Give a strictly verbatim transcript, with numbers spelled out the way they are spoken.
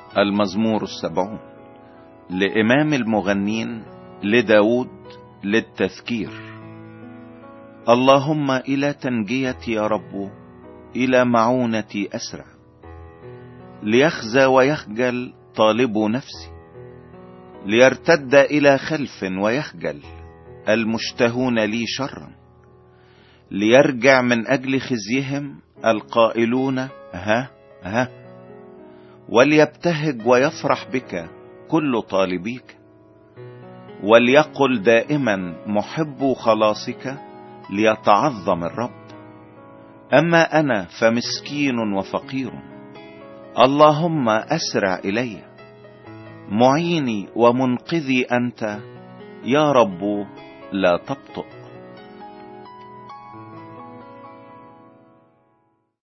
المزمور السبعون لإمام المغنين لداود للتذكير. اللهم إلى تنجيتي يا رب، إلى معونتي أسرع. ليخزى ويخجل طالب نفسي، ليرتد إلى خلف ويخجل المشتهون لي شرا. ليرجع من أجل خزيهم القائلون ها ها، وليبتهج ويفرح بك كل طالبيك. وليقل دائما محب خلاصك، ليتعظم الرب. أما أنا فمسكين وفقير، اللهم أسرع إلي. معيني ومنقذي أنت يا رب، لا تبطئ.